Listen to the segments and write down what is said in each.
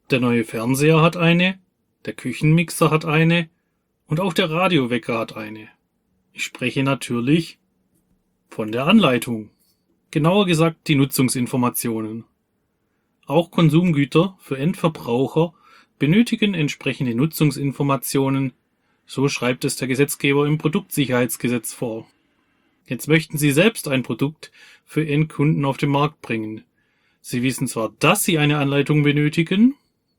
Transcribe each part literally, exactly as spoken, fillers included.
Der neue Fernseher hat eine, der Küchenmixer hat eine und auch der Radiowecker hat eine. Ich spreche natürlich von der Anleitung. Genauer gesagt die Nutzungsinformationen. Auch Konsumgüter für Endverbraucher benötigen entsprechende Nutzungsinformationen, so schreibt es der Gesetzgeber im Produktsicherheitsgesetz vor. Jetzt möchten Sie selbst ein Produkt für Endkunden auf den Markt bringen. Sie wissen zwar, dass Sie eine Anleitung benötigen,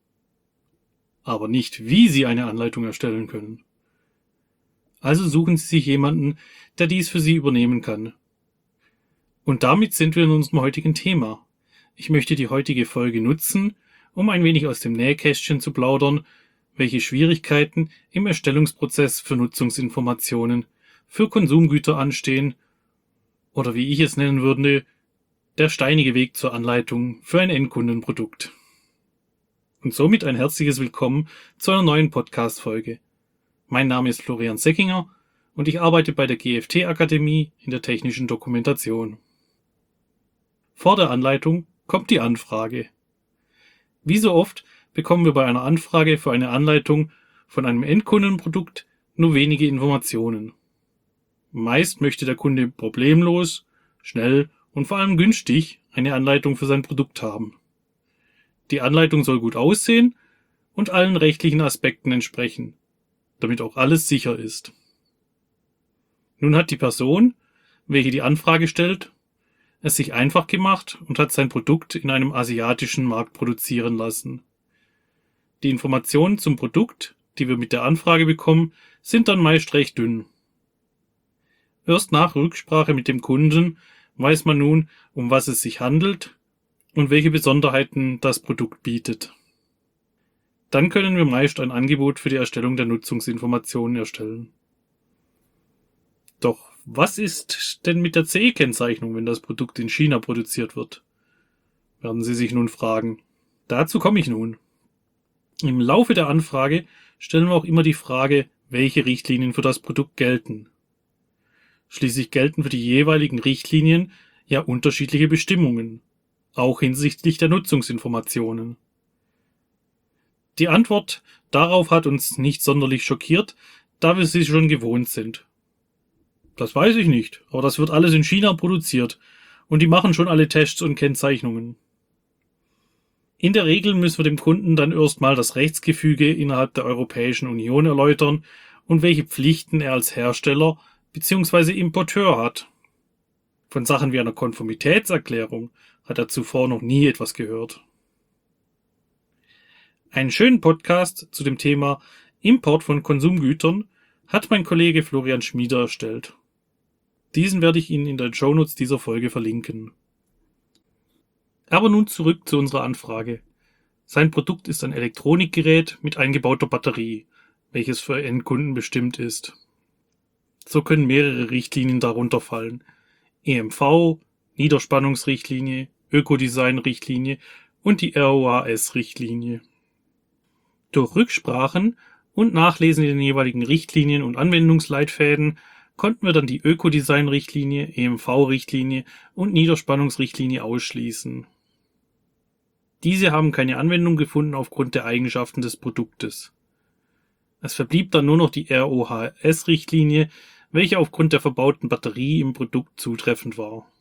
aber nicht, wie Sie eine Anleitung erstellen können. Also suchen Sie sich jemanden, der dies für Sie übernehmen kann. Und damit sind wir in unserem heutigen Thema. Ich möchte die heutige Folge nutzen, um ein wenig aus dem Nähkästchen zu plaudern, welche Schwierigkeiten im Erstellungsprozess für Nutzungsinformationen für Konsumgüter anstehen oder wie ich es nennen würde, der steinige Weg zur Anleitung für ein Endkundenprodukt. Und somit ein herzliches Willkommen zu einer neuen Podcast-Folge. Mein Name ist Florian Seckinger und ich arbeite bei der G F T-Akademie in der technischen Dokumentation. Vor der Anleitung kommt die Anfrage. Wie so oft bekommen wir bei einer Anfrage für eine Anleitung von einem Endkundenprodukt nur wenige Informationen. Meist möchte der Kunde problemlos, schnell und vor allem günstig eine Anleitung für sein Produkt haben. Die Anleitung soll gut aussehen und allen rechtlichen Aspekten entsprechen, damit auch alles sicher ist. Nun hat die Person, welche die Anfrage stellt, es sich einfach gemacht und hat sein Produkt in einem asiatischen Markt produzieren lassen. Die Informationen zum Produkt, die wir mit der Anfrage bekommen, sind dann meist recht dünn. Erst nach Rücksprache mit dem Kunden weiß man nun, um was es sich handelt und welche Besonderheiten das Produkt bietet. Dann können wir meist ein Angebot für die Erstellung der Nutzungsinformationen erstellen. Doch was ist denn mit der C E-Kennzeichnung, wenn das Produkt in China produziert wird? Werden Sie sich nun fragen. Dazu komme ich nun. Im Laufe der Anfrage stellen wir auch immer die Frage, welche Richtlinien für das Produkt gelten. Schließlich gelten für die jeweiligen Richtlinien ja unterschiedliche Bestimmungen, auch hinsichtlich der Nutzungsinformationen. Die Antwort darauf hat uns nicht sonderlich schockiert, da wir sie schon gewohnt sind. Das weiß ich nicht, aber das wird alles in China produziert und die machen schon alle Tests und Kennzeichnungen. In der Regel müssen wir dem Kunden dann erstmal das Rechtsgefüge innerhalb der Europäischen Union erläutern und welche Pflichten er als Hersteller bzw. Importeur hat. Von Sachen wie einer Konformitätserklärung hat er zuvor noch nie etwas gehört. Einen schönen Podcast zu dem Thema Import von Konsumgütern hat mein Kollege Florian Schmieder erstellt. Diesen werde ich Ihnen in den Shownotes dieser Folge verlinken. Aber nun zurück zu unserer Anfrage. Sein Produkt ist ein Elektronikgerät mit eingebauter Batterie, welches für Endkunden bestimmt ist. So können mehrere Richtlinien darunter fallen. E M V, Niederspannungsrichtlinie, Ökodesign-Richtlinie und die R O H S-Richtlinie. Durch Rücksprachen und Nachlesen in den jeweiligen Richtlinien und Anwendungsleitfäden konnten wir dann die Ökodesign-Richtlinie, E M V-Richtlinie und Niederspannungsrichtlinie ausschließen. Diese haben keine Anwendung gefunden aufgrund der Eigenschaften des Produktes. Es verblieb dann nur noch die R O H S-Richtlinie, welche aufgrund der verbauten Batterie im Produkt zutreffend war.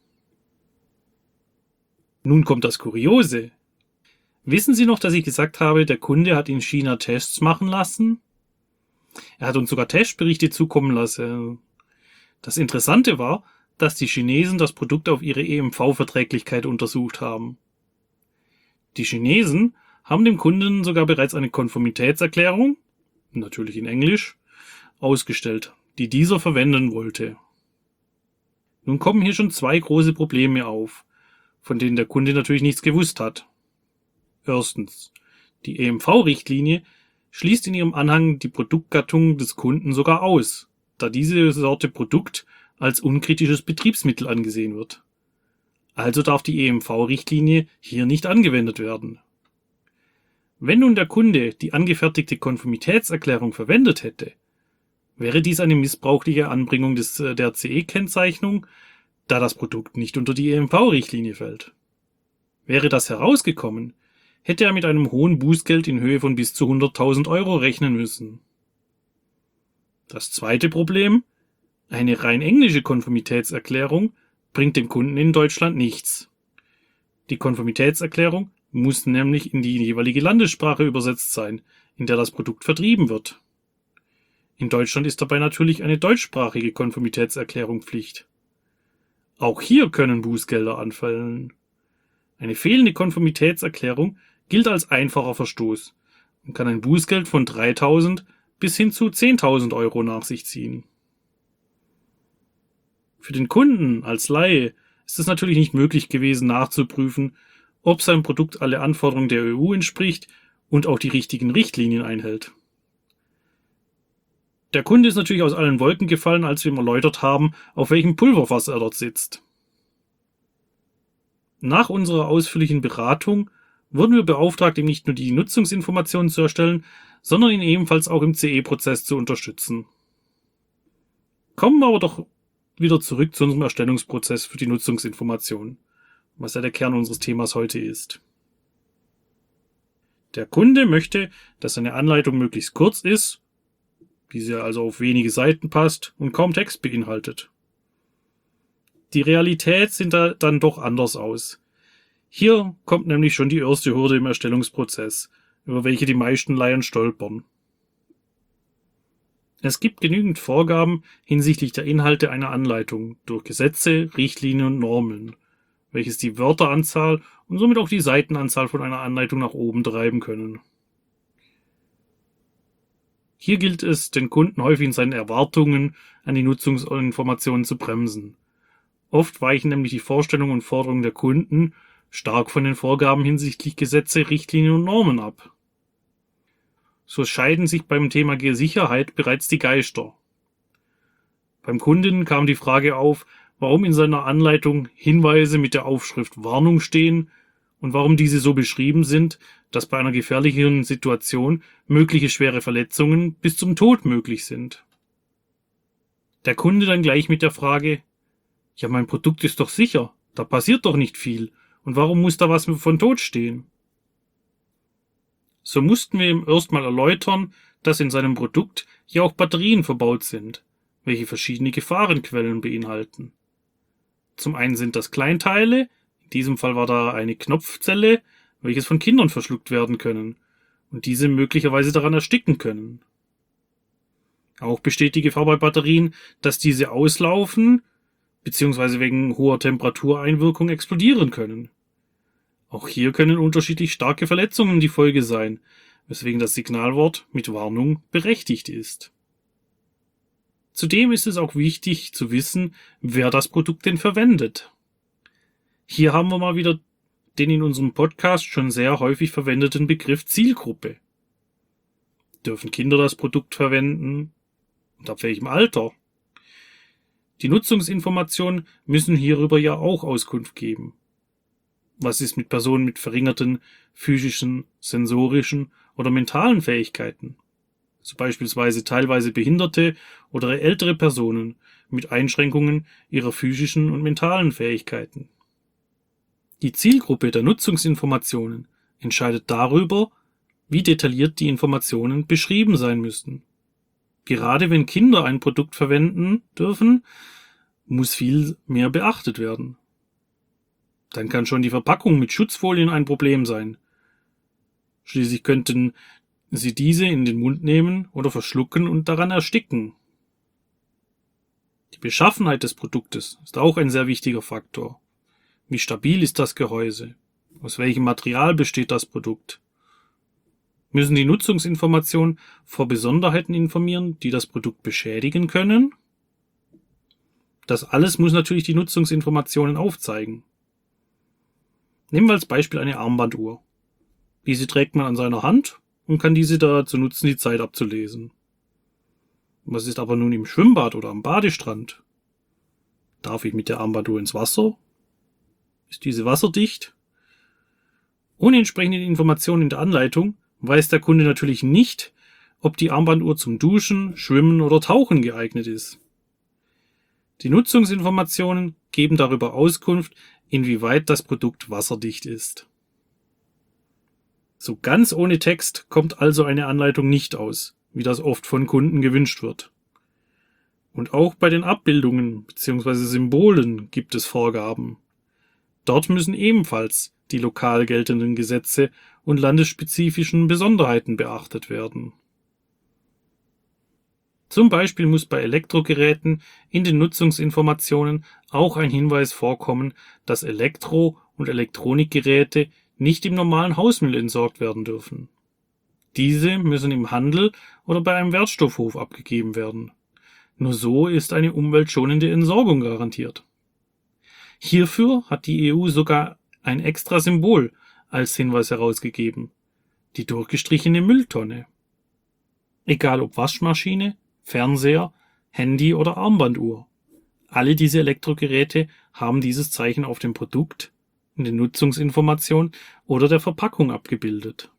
Nun kommt das Kuriose. Wissen Sie noch, dass ich gesagt habe, der Kunde hat in China Tests machen lassen? Er hat uns sogar Testberichte zukommen lassen. Das Interessante war, dass die Chinesen das Produkt auf ihre E M V-Verträglichkeit untersucht haben. Die Chinesen haben dem Kunden sogar bereits eine Konformitätserklärung, natürlich in Englisch, ausgestellt, die dieser verwenden wollte. Nun kommen hier schon zwei große Probleme auf, von denen der Kunde natürlich nichts gewusst hat. Erstens, die E M V-Richtlinie schließt in ihrem Anhang die Produktgattung des Kunden sogar aus, da diese Sorte Produkt als unkritisches Betriebsmittel angesehen wird. Also darf die E M V-Richtlinie hier nicht angewendet werden. Wenn nun der Kunde die angefertigte Konformitätserklärung verwendet hätte, wäre dies eine missbräuchliche Anbringung des, der C E-Kennzeichnung, da das Produkt nicht unter die E M V-Richtlinie fällt. Wäre das herausgekommen, hätte er mit einem hohen Bußgeld in Höhe von bis zu hunderttausend Euro rechnen müssen. Das zweite Problem: Eine rein englische Konformitätserklärung bringt dem Kunden in Deutschland nichts. Die Konformitätserklärung muss nämlich in die jeweilige Landessprache übersetzt sein, in der das Produkt vertrieben wird. In Deutschland ist dabei natürlich eine deutschsprachige Konformitätserklärung Pflicht. Auch hier können Bußgelder anfallen. Eine fehlende Konformitätserklärung gilt als einfacher Verstoß und kann ein Bußgeld von dreitausend bis hin zu zehntausend Euro nach sich ziehen. Für den Kunden als Laie ist es natürlich nicht möglich gewesen, nachzuprüfen, ob sein Produkt alle Anforderungen der E U entspricht und auch die richtigen Richtlinien einhält. Der Kunde ist natürlich aus allen Wolken gefallen, als wir ihm erläutert haben, auf welchem Pulverfass er dort sitzt. Nach unserer ausführlichen Beratung wurden wir beauftragt, ihm nicht nur die Nutzungsinformationen zu erstellen, sondern ihn ebenfalls auch im C E-Prozess zu unterstützen. Kommen wir aber doch wieder zurück zu unserem Erstellungsprozess für die Nutzungsinformationen, was ja der Kern unseres Themas heute ist. Der Kunde möchte, dass seine Anleitung möglichst kurz ist, diese also auf wenige Seiten passt und kaum Text beinhaltet. Die Realität sieht da dann doch anders aus. Hier kommt nämlich schon die erste Hürde im Erstellungsprozess, über welche die meisten Laien stolpern. Es gibt genügend Vorgaben hinsichtlich der Inhalte einer Anleitung durch Gesetze, Richtlinien und Normen, welches die Wörteranzahl und somit auch die Seitenanzahl von einer Anleitung nach oben treiben können. Hier gilt es, den Kunden häufig in seinen Erwartungen an die Nutzungsinformationen zu bremsen. Oft weichen nämlich die Vorstellungen und Forderungen der Kunden stark von den Vorgaben hinsichtlich Gesetze, Richtlinien und Normen ab. So scheiden sich beim Thema Sicherheit bereits die Geister. Beim Kunden kam die Frage auf, warum in seiner Anleitung Hinweise mit der Aufschrift Warnung stehen und warum diese so beschrieben sind, dass bei einer gefährlichen Situation mögliche schwere Verletzungen bis zum Tod möglich sind. Der Kunde dann gleich mit der Frage: Ja, mein Produkt ist doch sicher, da passiert doch nicht viel, und warum muss da was von Tod stehen? So mussten wir ihm erstmal erläutern, dass in seinem Produkt ja auch Batterien verbaut sind, welche verschiedene Gefahrenquellen beinhalten. Zum einen sind das Kleinteile, in diesem Fall war da eine Knopfzelle, welches von Kindern verschluckt werden können und diese möglicherweise daran ersticken können. Auch besteht die Gefahr bei Batterien, dass diese auslaufen bzw. wegen hoher Temperatureinwirkung explodieren können. Auch hier können unterschiedlich starke Verletzungen die Folge sein, weswegen das Signalwort mit Warnung berechtigt ist. Zudem ist es auch wichtig zu wissen, wer das Produkt denn verwendet. Hier haben wir mal wieder den in unserem Podcast schon sehr häufig verwendeten Begriff Zielgruppe. Dürfen Kinder das Produkt verwenden? Und ab welchem Alter? Die Nutzungsinformationen müssen hierüber ja auch Auskunft geben. Was ist mit Personen mit verringerten physischen, sensorischen oder mentalen Fähigkeiten? So beispielsweise teilweise behinderte oder ältere Personen mit Einschränkungen ihrer physischen und mentalen Fähigkeiten. Die Zielgruppe der Nutzungsinformationen entscheidet darüber, wie detailliert die Informationen beschrieben sein müssen. Gerade wenn Kinder ein Produkt verwenden dürfen, muss viel mehr beachtet werden. Dann kann schon die Verpackung mit Schutzfolien ein Problem sein. Schließlich könnten sie diese in den Mund nehmen oder verschlucken und daran ersticken. Die Beschaffenheit des Produktes ist auch ein sehr wichtiger Faktor. Wie stabil ist das Gehäuse? Aus welchem Material besteht das Produkt? Müssen die Nutzungsinformationen vor Besonderheiten informieren, die das Produkt beschädigen können? Das alles muss natürlich die Nutzungsinformationen aufzeigen. Nehmen wir als Beispiel eine Armbanduhr. Diese trägt man an seiner Hand und kann diese dazu nutzen, die Zeit abzulesen. Was ist aber nun im Schwimmbad oder am Badestrand? Darf ich mit der Armbanduhr ins Wasser? Ist diese wasserdicht? Ohne entsprechende Informationen in der Anleitung weiß der Kunde natürlich nicht, ob die Armbanduhr zum Duschen, Schwimmen oder Tauchen geeignet ist. Die Nutzungsinformationen geben darüber Auskunft, inwieweit das Produkt wasserdicht ist. So ganz ohne Text kommt also eine Anleitung nicht aus, wie das oft von Kunden gewünscht wird. Und auch bei den Abbildungen bzw. Symbolen gibt es Vorgaben. Dort müssen ebenfalls die lokal geltenden Gesetze und landesspezifischen Besonderheiten beachtet werden. Zum Beispiel muss bei Elektrogeräten in den Nutzungsinformationen auch ein Hinweis vorkommen, dass Elektro- und Elektronikgeräte nicht im normalen Hausmüll entsorgt werden dürfen. Diese müssen im Handel oder bei einem Wertstoffhof abgegeben werden. Nur so ist eine umweltschonende Entsorgung garantiert. Hierfür hat die E U sogar ein extra Symbol als Hinweis herausgegeben: die durchgestrichene Mülltonne. Egal ob Waschmaschine, Fernseher, Handy oder Armbanduhr. Alle diese Elektrogeräte haben dieses Zeichen auf dem Produkt, in den Nutzungsinformationen oder der Verpackung abgebildet.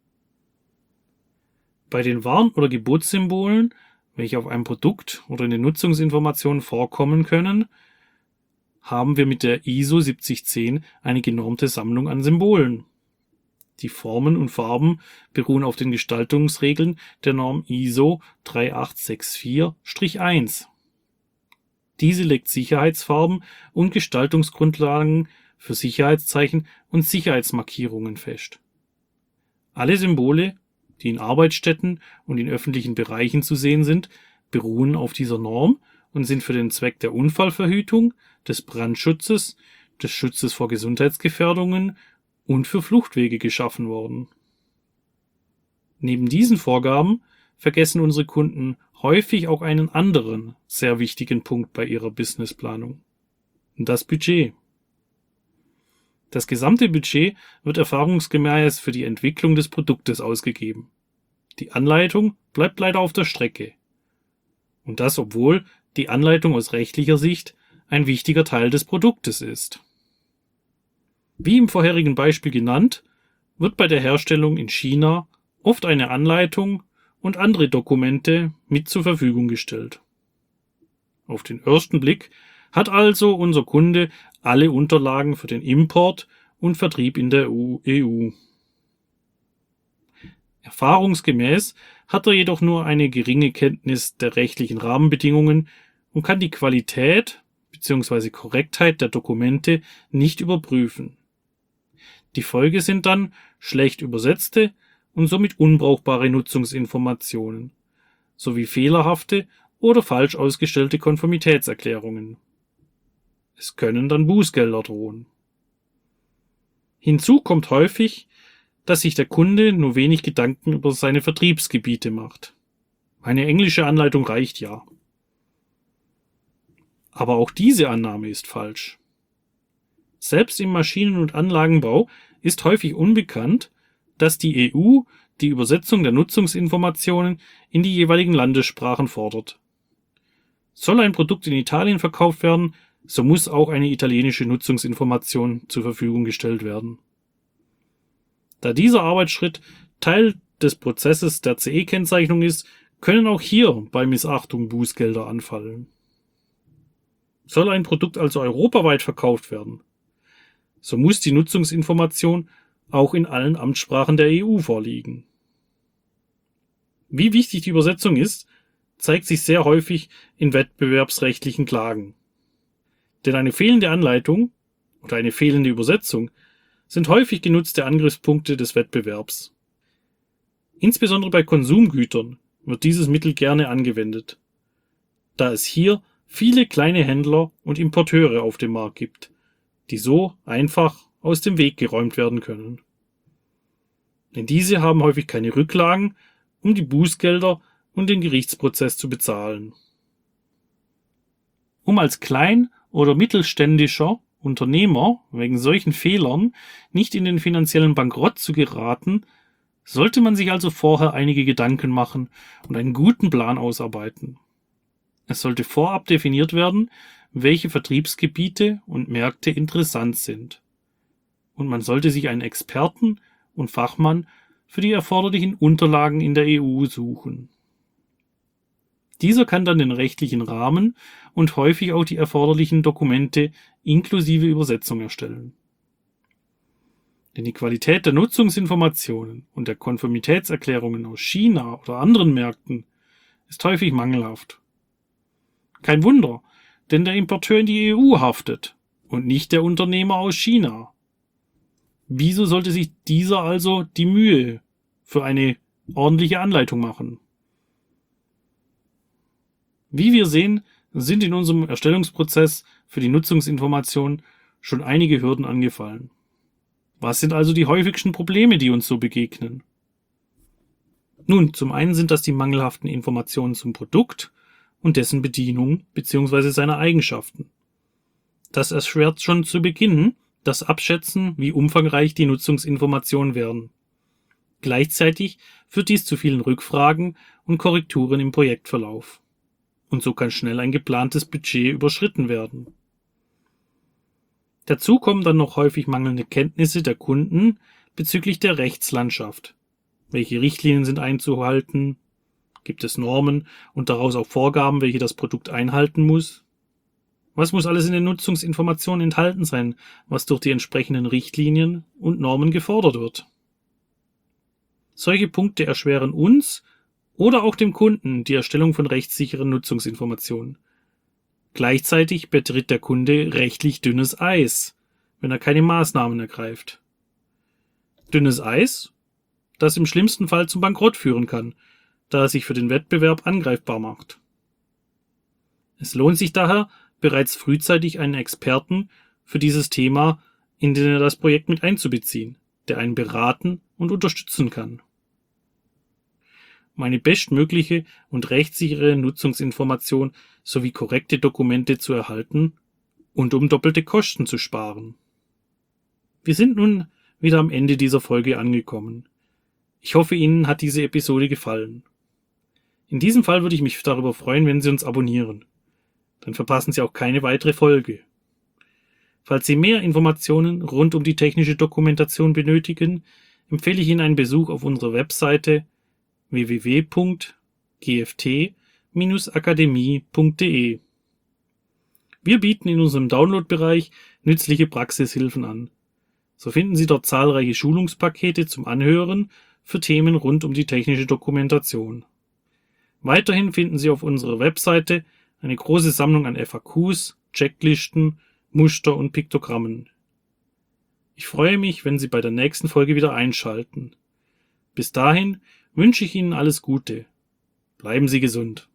Bei den Warn- oder Gebotssymbolen, welche auf einem Produkt oder in den Nutzungsinformationen vorkommen können, haben wir mit der I S O siebzig zehn eine genormte Sammlung an Symbolen. Die Formen und Farben beruhen auf den Gestaltungsregeln der Norm I S O drei acht sechs vier eins. Diese legt Sicherheitsfarben und Gestaltungsgrundlagen für Sicherheitszeichen und Sicherheitsmarkierungen fest. Alle Symbole, die in Arbeitsstätten und in öffentlichen Bereichen zu sehen sind, beruhen auf dieser Norm und sind für den Zweck der Unfallverhütung, des Brandschutzes, des Schutzes vor Gesundheitsgefährdungen und für Fluchtwege geschaffen worden. Neben diesen Vorgaben vergessen unsere Kunden häufig auch einen anderen, sehr wichtigen Punkt bei ihrer Businessplanung: das Budget. Das gesamte Budget wird erfahrungsgemäß für die Entwicklung des Produktes ausgegeben. Die Anleitung bleibt leider auf der Strecke. Und das, obwohl die Anleitung aus rechtlicher Sicht ein wichtiger Teil des Produktes ist. Wie im vorherigen Beispiel genannt, wird bei der Herstellung in China oft eine Anleitung und andere Dokumente mit zur Verfügung gestellt. Auf den ersten Blick hat also unser Kunde alle Unterlagen für den Import und Vertrieb in der E U. Erfahrungsgemäß hat er jedoch nur eine geringe Kenntnis der rechtlichen Rahmenbedingungen und kann die Qualität bzw. Korrektheit der Dokumente nicht überprüfen. Die Folge sind dann schlecht übersetzte und somit unbrauchbare Nutzungsinformationen sowie fehlerhafte oder falsch ausgestellte Konformitätserklärungen. Es können dann Bußgelder drohen. Hinzu kommt häufig, dass sich der Kunde nur wenig Gedanken über seine Vertriebsgebiete macht. Eine englische Anleitung reicht ja. Aber auch diese Annahme ist falsch. Selbst im Maschinen- und Anlagenbau ist häufig unbekannt, dass die E U die Übersetzung der Nutzungsinformationen in die jeweiligen Landessprachen fordert. Soll ein Produkt in Italien verkauft werden, so muss auch eine italienische Nutzungsinformation zur Verfügung gestellt werden. Da dieser Arbeitsschritt Teil des Prozesses der C E-Kennzeichnung ist, können auch hier bei Missachtung Bußgelder anfallen. Soll ein Produkt also europaweit verkauft werden, so muss die Nutzungsinformation auch in allen Amtssprachen der E U vorliegen. Wie wichtig die Übersetzung ist, zeigt sich sehr häufig in wettbewerbsrechtlichen Klagen. Denn eine fehlende Anleitung oder eine fehlende Übersetzung sind häufig genutzte Angriffspunkte des Wettbewerbs. Insbesondere bei Konsumgütern wird dieses Mittel gerne angewendet, da es hier viele kleine Händler und Importeure auf dem Markt gibt, die so einfach aus dem Weg geräumt werden können. Denn diese haben häufig keine Rücklagen, um die Bußgelder und den Gerichtsprozess zu bezahlen. Um als klein- oder mittelständischer Unternehmer wegen solchen Fehlern nicht in den finanziellen Bankrott zu geraten, sollte man sich also vorher einige Gedanken machen und einen guten Plan ausarbeiten. Es sollte vorab definiert werden, welche Vertriebsgebiete und Märkte interessant sind. Und man sollte sich einen Experten und Fachmann für die erforderlichen Unterlagen in der E U suchen. Dieser kann dann den rechtlichen Rahmen und häufig auch die erforderlichen Dokumente inklusive Übersetzung erstellen. Denn die Qualität der Nutzungsinformationen und der Konformitätserklärungen aus China oder anderen Märkten ist häufig mangelhaft. Kein Wunder, denn der Importeur in die E U haftet und nicht der Unternehmer aus China. Wieso sollte sich dieser also die Mühe für eine ordentliche Anleitung machen? Wie wir sehen, sind in unserem Erstellungsprozess für die Nutzungsinformation schon einige Hürden angefallen. Was sind also die häufigsten Probleme, die uns so begegnen? Nun, zum einen sind das die mangelhaften Informationen zum Produkt und dessen Bedienung bzw. seiner Eigenschaften. Das erschwert schon zu Beginn das Abschätzen, wie umfangreich die Nutzungsinformationen werden. Gleichzeitig führt dies zu vielen Rückfragen und Korrekturen im Projektverlauf. Und so kann schnell ein geplantes Budget überschritten werden. Dazu kommen dann noch häufig mangelnde Kenntnisse der Kunden bezüglich der Rechtslandschaft. Welche Richtlinien sind einzuhalten? Gibt es Normen und daraus auch Vorgaben, welche das Produkt einhalten muss? Was muss alles in den Nutzungsinformationen enthalten sein, was durch die entsprechenden Richtlinien und Normen gefordert wird? Solche Punkte erschweren uns oder auch dem Kunden die Erstellung von rechtssicheren Nutzungsinformationen. Gleichzeitig betritt der Kunde rechtlich dünnes Eis, wenn er keine Maßnahmen ergreift. Dünnes Eis, das im schlimmsten Fall zum Bankrott führen kann, da er sich für den Wettbewerb angreifbar macht. Es lohnt sich daher, bereits frühzeitig einen Experten für dieses Thema in das Projekt mit einzubeziehen, der einen beraten und unterstützen kann. Um eine bestmögliche und rechtssichere Nutzungsinformation sowie korrekte Dokumente zu erhalten und um doppelte Kosten zu sparen. Wir sind nun wieder am Ende dieser Folge angekommen. Ich hoffe, Ihnen hat diese Episode gefallen. In diesem Fall würde ich mich darüber freuen, wenn Sie uns abonnieren. Dann verpassen Sie auch keine weitere Folge. Falls Sie mehr Informationen rund um die technische Dokumentation benötigen, empfehle ich Ihnen einen Besuch auf unserer Webseite w w w punkt g f t Bindestrich akademie punkt d e. Wir bieten in unserem Download-Bereich nützliche Praxishilfen an. So finden Sie dort zahlreiche Schulungspakete zum Anhören für Themen rund um die technische Dokumentation. Weiterhin finden Sie auf unserer Webseite eine große Sammlung an F A Qs, Checklisten, Muster und Piktogrammen. Ich freue mich, wenn Sie bei der nächsten Folge wieder einschalten. Bis dahin wünsche ich Ihnen alles Gute. Bleiben Sie gesund.